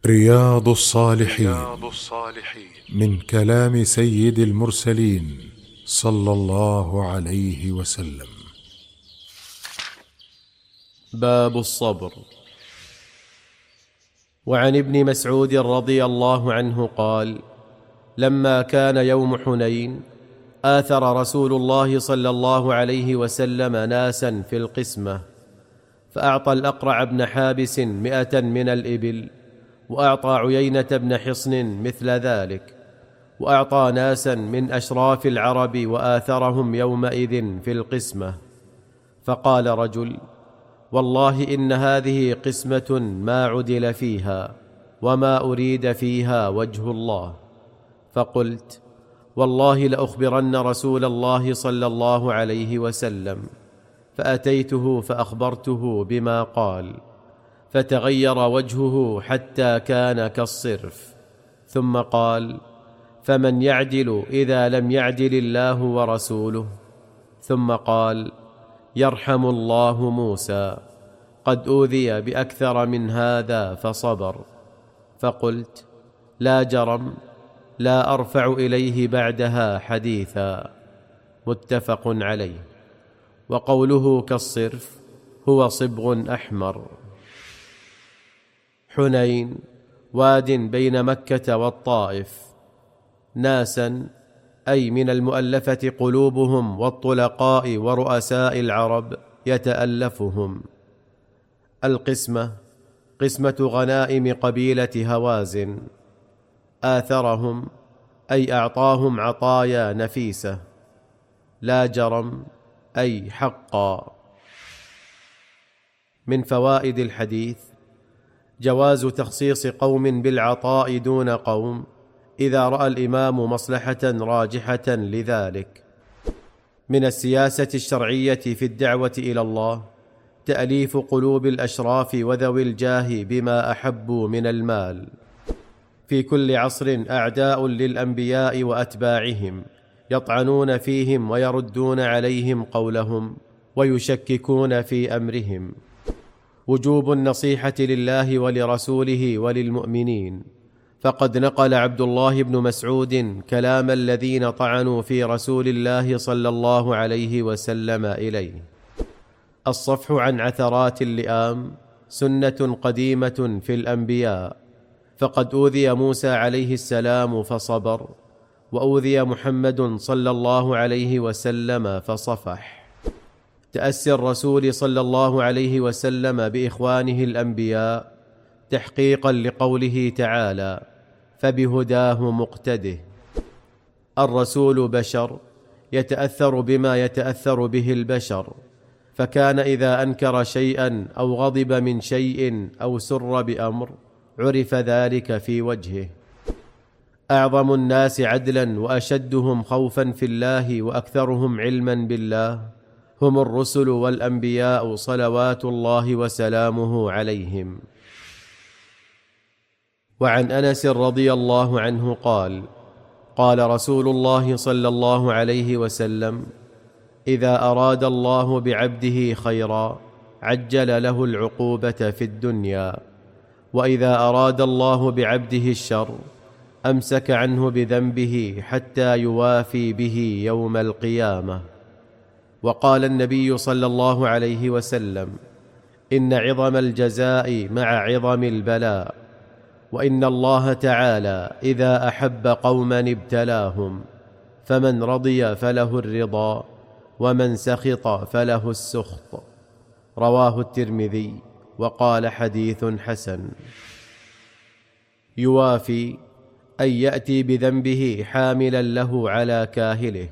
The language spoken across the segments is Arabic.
رياض الصالحين من كلام سيد المرسلين صلى الله عليه وسلم. باب الصبر. وعن ابن مسعود رضي الله عنه قال: لما كان يوم حنين آثر رسول الله صلى الله عليه وسلم ناسا في القسمة، فأعطى الأقرع بن حابس 100 من الإبل، وأعطى عيينة بن حصن مثل ذلك، وأعطى ناسا من أشراف العرب وآثرهم يومئذ في القسمة. فقال رجل: والله إن هذه قسمة ما عدل فيها وما أريد فيها وجه الله. فقلت: والله لأخبرن رسول الله صلى الله عليه وسلم. فأتيته فأخبرته بما قال، فتغير وجهه حتى كان كالصرف، ثم قال: فمن يعدل إذا لم يعدل الله ورسوله؟ ثم قال: يرحم الله موسى، قد أوذي بأكثر من هذا فصبر. فقلت: لا جرم، لا أرفع إليه بعدها حديثا. متفق عليه. وقوله كالصرف هو صبغ أحمر. حنين واد بين مكة والطائف. ناسا أي من المؤلفة قلوبهم والطلقاء ورؤساء العرب يتألفهم. القسمة قسمة غنائم قبيلة هوازن. آثرهم أي أعطاهم عطايا نفيسة. لا جرم أي حقا. من فوائد الحديث جواز تخصيص قوم بالعطاء دون قوم إذا رأى الإمام مصلحة راجحة لذلك. من السياسة الشرعية في الدعوة إلى الله تأليف قلوب الأشراف وذوي الجاه بما أحبوا من المال. في كل عصر أعداء للأنبياء وأتباعهم يطعنون فيهم ويردون عليهم قولهم ويشككون في أمرهم. وجوب النصيحة لله ولرسوله وللمؤمنين، فقد نقل عبد الله بن مسعود كلام الذين طعنوا في رسول الله صلى الله عليه وسلم إليه. الصفح عن عثرات اللئام سنة قديمة في الأنبياء، فقد أوذي موسى عليه السلام فصبر، وأوذي محمد صلى الله عليه وسلم فصفح. تأسي الرسول صلى الله عليه وسلم بإخوانه الأنبياء تحقيقا لقوله تعالى: فبهداه مقتده. الرسول بشر يتأثر بما يتأثر به البشر، فكان إذا أنكر شيئا أو غضب من شيء أو سر بأمر عرف ذلك في وجهه. أعظم الناس عدلا وأشدهم خوفا في الله وأكثرهم علما بالله هم الرسل والأنبياء صلوات الله وسلامه عليهم. وعن أنس رضي الله عنه قال: قال رسول الله صلى الله عليه وسلم: إذا أراد الله بعبده خيرا عجل له العقوبة في الدنيا، وإذا أراد الله بعبده الشر أمسك عنه بذنبه حتى يوافي به يوم القيامة. وقال النبي صلى الله عليه وسلم: إن عظم الجزاء مع عظم البلاء، وإن الله تعالى إذا أحب قوما ابتلاهم، فمن رضي فله الرضا، ومن سخط فله السخط. رواه الترمذي وقال حديث حسن. يوافي أي يأتي بذنبه حاملا له على كاهله.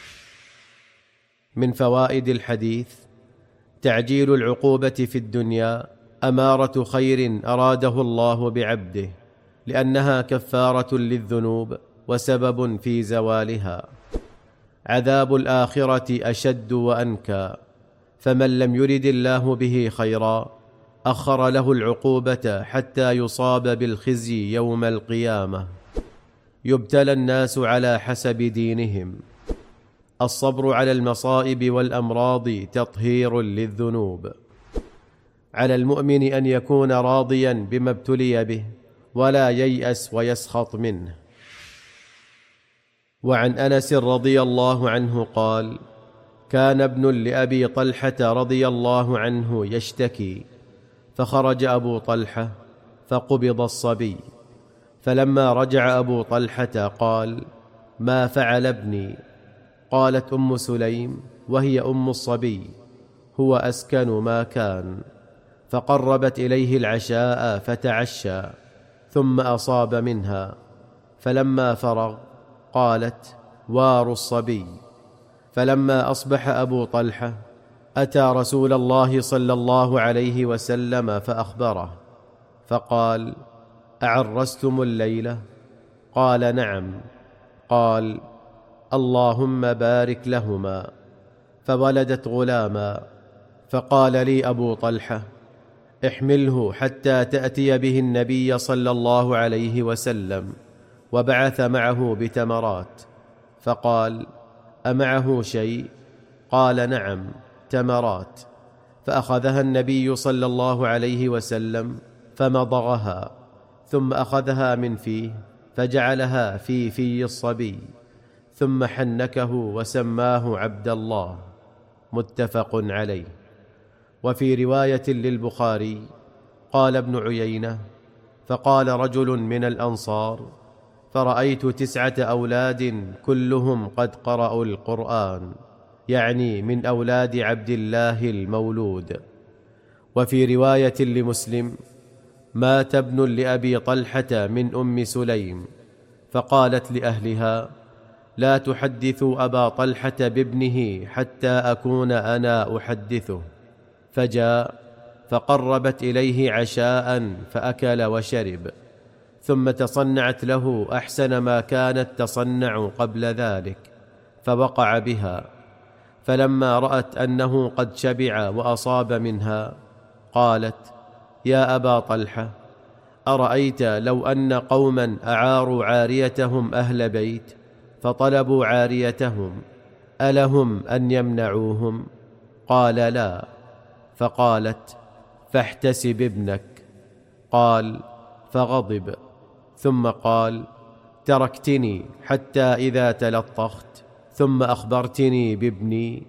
من فوائد الحديث تعجيل العقوبة في الدنيا أمارة خير أراده الله بعبده، لأنها كفارة للذنوب وسبب في زوالها. عذاب الآخرة أشد وأنكى، فمن لم يرد الله به خيرا أخر له العقوبة حتى يصاب بالخزي يوم القيامة. يبتلى الناس على حسب دينهم. الصبر على المصائب والأمراض تطهير للذنوب. على المؤمن أن يكون راضيا بما ابتلي به ولا ييأس ويسخط منه. وعن أنس رضي الله عنه قال: كان ابن لأبي طلحة رضي الله عنه يشتكي، فخرج أبو طلحة فقبض الصبي، فلما رجع أبو طلحة قال: ما فعل ابني؟ قالت أم سليم وهي أم الصبي: هو أسكن ما كان. فقربت إليه العشاء فتعشى، ثم أصاب منها، فلما فرغ قالت: وار الصبي. فلما أصبح أبو طلحة أتى رسول الله صلى الله عليه وسلم فأخبره، فقال: أعرستم الليلة؟ قال: نعم. قال: اللهم بارك لهما. فولدت غلاما، فقال لي أبو طلحة: احمله حتى تأتي به النبي صلى الله عليه وسلم، وبعث معه بتمرات. فقال: أمعه شيء؟ قال: نعم، تمرات. فأخذها النبي صلى الله عليه وسلم فمضغها، ثم أخذها من فيه فجعلها في في الصبي، ثم حنكه وسماه عبد الله. متفق عليه. وفي رواية للبخاري قال ابن عيينة: فقال رجل من الأنصار: فرأيت 9 أولاد كلهم قد قرأوا القرآن، يعني من أولاد عبد الله المولود. وفي رواية لمسلم: مات ابن لأبي طلحة من أم سليم، فقالت لأهلها: لا تحدثوا أبا طلحة بابنه حتى أكون أنا أحدثه. فجاء فقربت إليه عشاء فأكل وشرب، ثم تصنعت له أحسن ما كانت تصنع قبل ذلك، فوقع بها. فلما رأت أنه قد شبع وأصاب منها قالت: يا أبا طلحة، أرأيت لو أن قوما أعاروا عاريتهم أهل بيت فطلبوا عاريتهم، ألهم أن يمنعوهم؟ قال: لا. فقالت: فاحتسب ابنك. قال: فغضب، ثم قال: تركتني حتى إذا تلطخت، ثم أخبرتني بابني.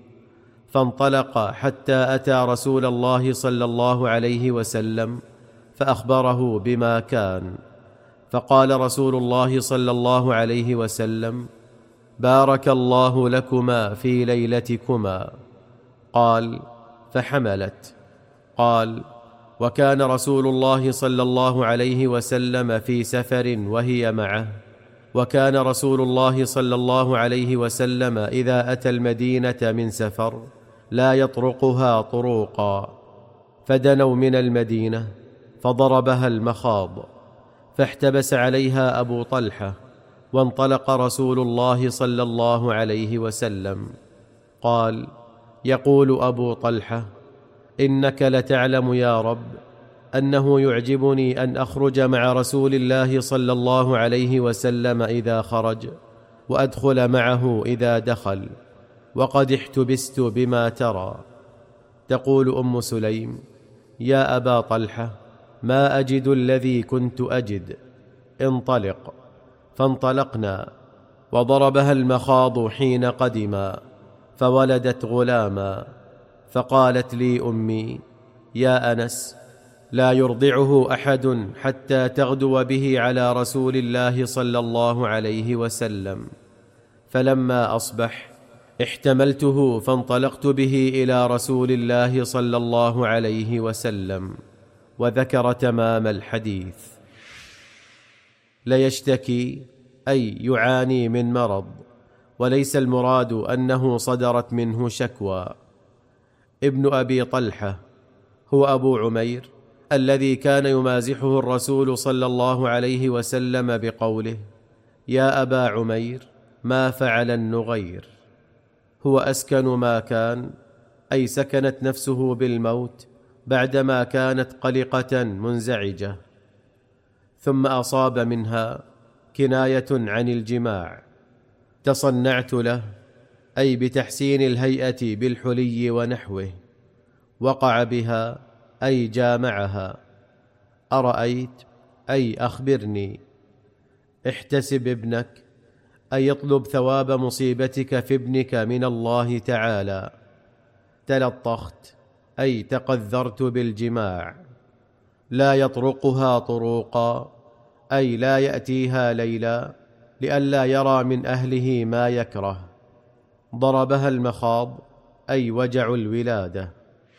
فانطلق حتى أتى رسول الله صلى الله عليه وسلم فأخبره بما كان. فقال رسول الله صلى الله عليه وسلم: بارك الله لكما في ليلتكما. قال: فحملت. قال: وكان رسول الله صلى الله عليه وسلم في سفر وهي معه، وكان رسول الله صلى الله عليه وسلم إذا أتى المدينة من سفر لا يطرقها طروقا، فدنوا من المدينة فضربها المخاض، فاحتبس عليها أبو طلحة، وانطلق رسول الله صلى الله عليه وسلم. قال: يقول أبو طلحة: إنك لتعلم يا رب أنه يعجبني أن أخرج مع رسول الله صلى الله عليه وسلم إذا خرج، وأدخل معه إذا دخل، وقد احتبست بما ترى. تقول أم سليم: يا أبا طلحة، ما أجد الذي كنت أجد، انطلق. فانطلقنا، وضربها المخاض حين قدما، فولدت غلاما. فقالت لي أمي: يا أنس، لا يرضعه أحد حتى تغدو به على رسول الله صلى الله عليه وسلم. فلما أصبح احتملته فانطلقت به إلى رسول الله صلى الله عليه وسلم. وذكر تمام الحديث. ليشتكي أي يعاني من مرض، وليس المراد أنه صدرت منه شكوى. ابن أبي طلحة هو أبو عمير الذي كان يمازحه الرسول صلى الله عليه وسلم بقوله: يا أبا عمير، ما فعل النغير؟ هو أسكن ما كان، أي سكنت نفسه بالموت بعدما كانت قلقة منزعجة. ثم أصاب منها كناية عن الجماع. تصنعت له، أي بتحسين الهيئة بالحلي ونحوه. وقع بها، أي جامعها. أرأيت، أي أخبرني. احتسب ابنك، أي يطلب ثواب مصيبتك في ابنك من الله تعالى. تلطخت، أي تقذرت بالجماع. لا يطرقها طروقا، أي لا يأتيها ليلا لئلا يرى من أهله ما يكره. ضربها المخاض، أي وجع الولادة.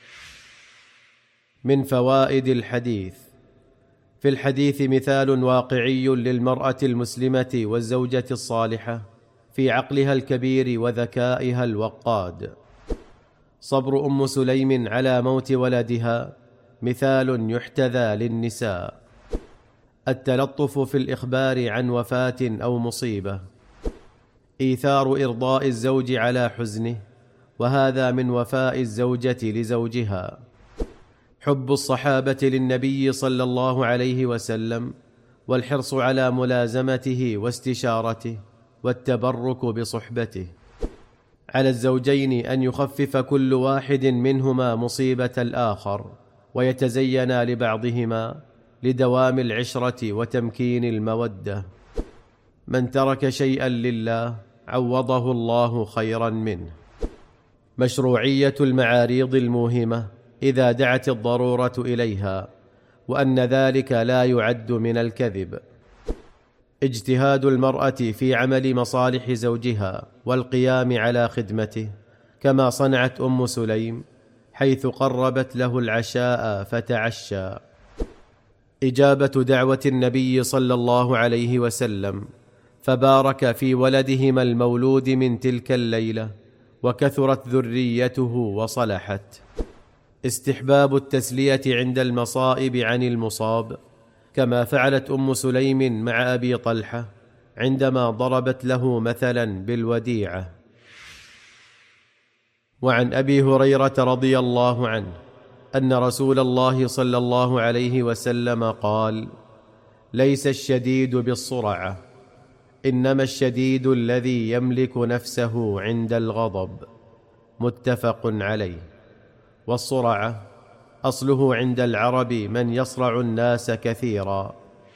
من فوائد الحديث: في الحديث مثال واقعي للمرأة المسلمة والزوجة الصالحة في عقلها الكبير وذكائها الوقاد. صبر أم سليم على موت ولدها مثال يحتذى للنساء. التلطف في الإخبار عن وفاة أو مصيبة. إيثار إرضاء الزوج على حزنه، وهذا من وفاء الزوجة لزوجها. حب الصحابة للنبي صلى الله عليه وسلم، والحرص على ملازمته واستشارته والتبرك بصحبته. على الزوجين أن يخفف كل واحد منهما مصيبة الآخر، ويتزينا لبعضهما لدوام العشرة وتمكين المودة. من ترك شيئا لله عوضه الله خيرا منه. مشروعية المعاريض الموهمة إذا دعت الضرورة إليها، وأن ذلك لا يعد من الكذب. اجتهاد المرأة في عمل مصالح زوجها والقيام على خدمته، كما صنعت أم سليم حيث قربت له العشاء فتعشى. إجابة دعوة النبي صلى الله عليه وسلم، فبارك في ولدهما المولود من تلك الليلة، وكثرت ذريته وصلحت. استحباب التسلية عند المصائب عن المصاب، كما فعلت أم سليم مع أبي طلحة عندما ضربت له مثلا بالوديعة. وعن أبي هريرة رضي الله عنه أن رسول الله صلى الله عليه وسلم قال: ليس الشديد بالصرعة، إنما الشديد الذي يملك نفسه عند الغضب. متفق عليه. والصرعة أصله عند العرب من يصرع الناس كثيرا.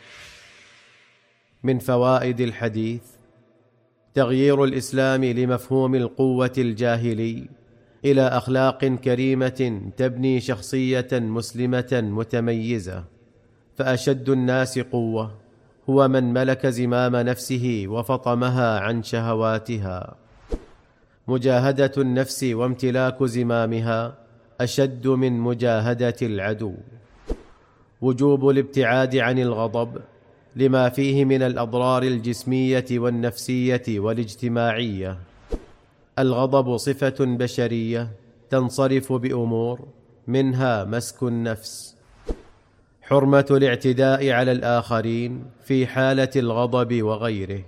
من فوائد الحديث: تغيير الإسلام لمفهوم القوة الجاهلي إلى أخلاق كريمة تبني شخصية مسلمة متميزة. فأشد الناس قوة هو من ملك زمام نفسه وفطمها عن شهواتها. مجاهدة النفس وامتلاك زمامها أشد من مجاهدة العدو. وجوب الابتعاد عن الغضب لما فيه من الأضرار الجسمية والنفسية والاجتماعية. الغضب صفة بشرية تنصرف بأمور، منها مسك النفس. حرمة الاعتداء على الآخرين في حالة الغضب وغيره.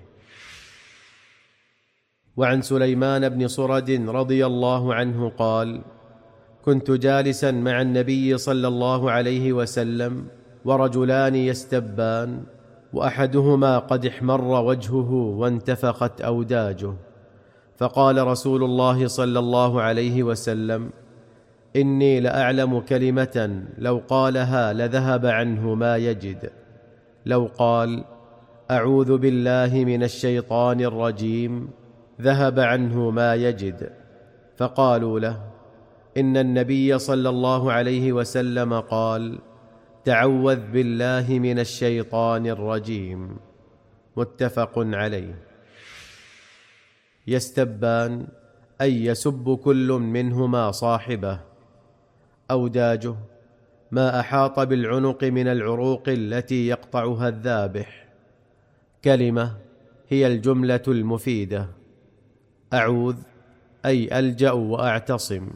وعن سليمان بن صرد رضي الله عنه قال: كنت جالسا مع النبي صلى الله عليه وسلم، ورجلان يستبان، وأحدهما قد احمر وجهه وانتفخت أوداجه، فقال رسول الله صلى الله عليه وسلم: إني لأعلم كلمة لو قالها لذهب عنه ما يجد. لو قال: أعوذ بالله من الشيطان الرجيم، ذهب عنه ما يجد. فقالوا له: إن النبي صلى الله عليه وسلم قال: تعوذ بالله من الشيطان الرجيم. متفق عليه. يستبان، أي يسب كل منهما صاحبه. أوداجه ما أحاط بالعنق من العروق التي يقطعها الذابح. كلمة هي الجملة المفيدة. أعوذ أي ألجأ وأعتصم.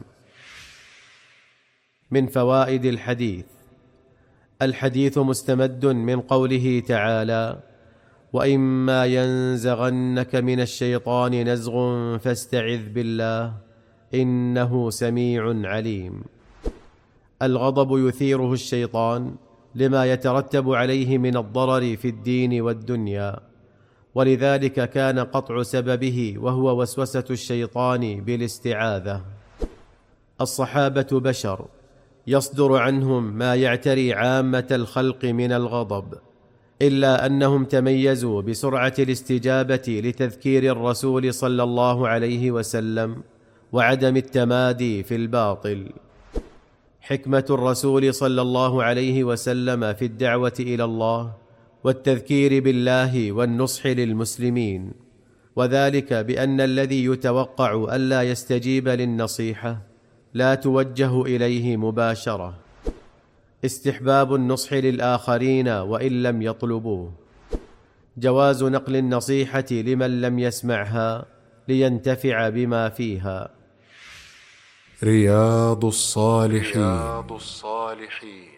من فوائد الحديث: الحديث مستمد من قوله تعالى: وإما ينزغنك من الشيطان نزغ فاستعذ بالله إنه سميع عليم. الغضب يثيره الشيطان لما يترتب عليه من الضرر في الدين والدنيا، ولذلك كان قطع سببه وهو وسوسة الشيطان بالاستعاذة. الصحابة بشر يصدر عنهم ما يعتري عامة الخلق من الغضب، إلا أنهم تميزوا بسرعة الاستجابة لتذكير الرسول صلى الله عليه وسلم وعدم التمادي في الباطل. حكمة الرسول صلى الله عليه وسلم في الدعوة إلى الله والتذكير بالله والنصح للمسلمين، وذلك بأن الذي يتوقع ألا يستجيب للنصيحة لا توجه إليه مباشرة. استحباب النصح للآخرين وإن لم يطلبوه. جواز نقل النصيحة لمن لم يسمعها لينتفع بما فيها. رياض الصالحين